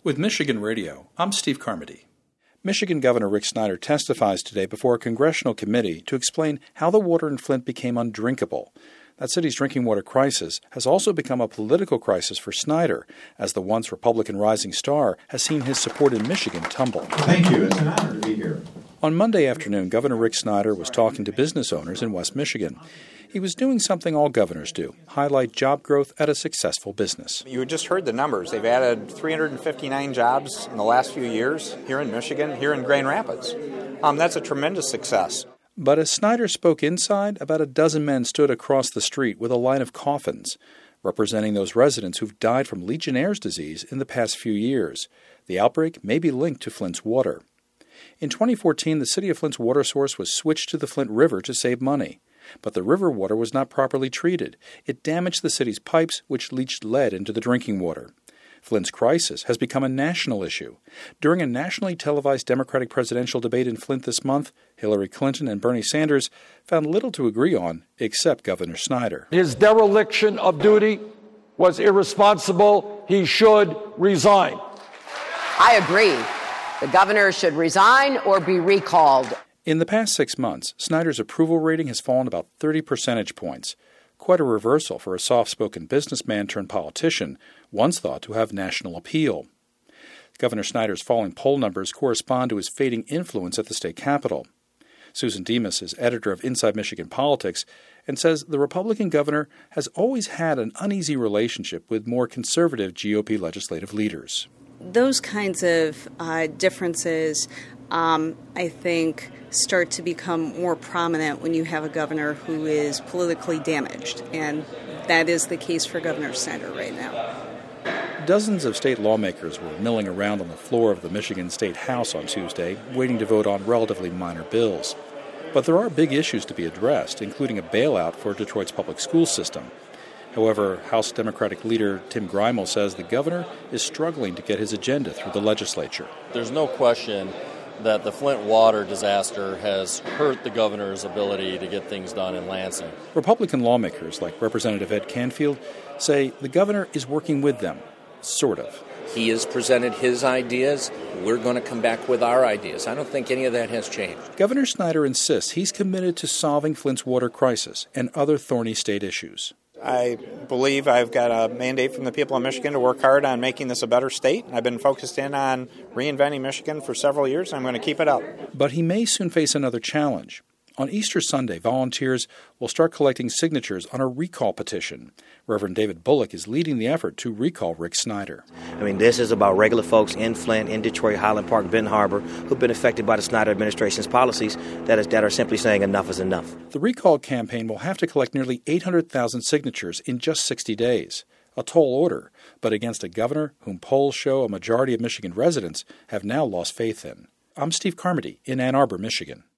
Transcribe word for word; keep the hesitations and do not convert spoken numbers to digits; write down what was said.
With Michigan Radio, I'm Steve Carmody. Michigan Governor Rick Snyder testifies today before a congressional committee to explain how the water in Flint became undrinkable. That city's drinking water crisis has also become a political crisis for Snyder, as the once Republican rising star has seen his support in Michigan tumble. Thank you. It's an honor to be here. On Monday afternoon, Governor Rick Snyder was talking to business owners in West Michigan. He was doing something all governors do, highlight job growth at a successful business. You just heard the numbers. They've added three hundred fifty-nine jobs in the last few years here in Michigan, here in Grand Rapids. Um, that's a tremendous success. But as Snyder spoke inside, about a dozen men stood across the street with a line of coffins, representing those residents who've died from Legionnaire's disease in the past few years. The outbreak may be linked to Flint's water. In twenty fourteen, the city of Flint's water source was switched to the Flint River to save money. But the river water was not properly treated. It damaged the city's pipes, which leached lead into the drinking water. Flint's crisis has become a national issue. During a nationally televised Democratic presidential debate in Flint this month, Hillary Clinton and Bernie Sanders found little to agree on, except Governor Snyder. His dereliction of duty was irresponsible. He should resign. I agree. The governor should resign or be recalled. In the past six months, Snyder's approval rating has fallen about thirty percentage points. Quite a reversal for a soft-spoken businessman turned politician, once thought to have national appeal. Governor Snyder's falling poll numbers correspond to his fading influence at the state capitol. Susan Demas is editor of Inside Michigan Politics and says the Republican governor has always had an uneasy relationship with more conservative G O P legislative leaders. Those kinds of uh, differences, um, I think, start to become more prominent when you have a governor who is politically damaged, and that is the case for Governor Snyder right now. Dozens of state lawmakers were milling around on the floor of the Michigan State House on Tuesday, waiting to vote on relatively minor bills. But there are big issues to be addressed, including a bailout for Detroit's public school system. However, House Democratic leader Tim Greimel says the governor is struggling to get his agenda through the legislature. There's no question that the Flint water disaster has hurt the governor's ability to get things done in Lansing. Republican lawmakers like Representative Ed Canfield say the governor is working with them, sort of. He has presented his ideas. We're going to come back with our ideas. I don't think any of that has changed. Governor Snyder insists he's committed to solving Flint's water crisis and other thorny state issues. I believe I've got a mandate from the people of Michigan to work hard on making this a better state. I've been focused in on reinventing Michigan for several years, and I'm going to keep it up. But he may soon face another challenge. On Easter Sunday, volunteers will start collecting signatures on a recall petition. Reverend David Bullock is leading the effort to recall Rick Snyder. I mean, this is about regular folks in Flint, in Detroit, Highland Park, Benton Harbor, who've been affected by the Snyder administration's policies that, is, that are simply saying enough is enough. The recall campaign will have to collect nearly eight hundred thousand signatures in just sixty days. A tall order, but against a governor whom polls show a majority of Michigan residents have now lost faith in. I'm Steve Carmody in Ann Arbor, Michigan.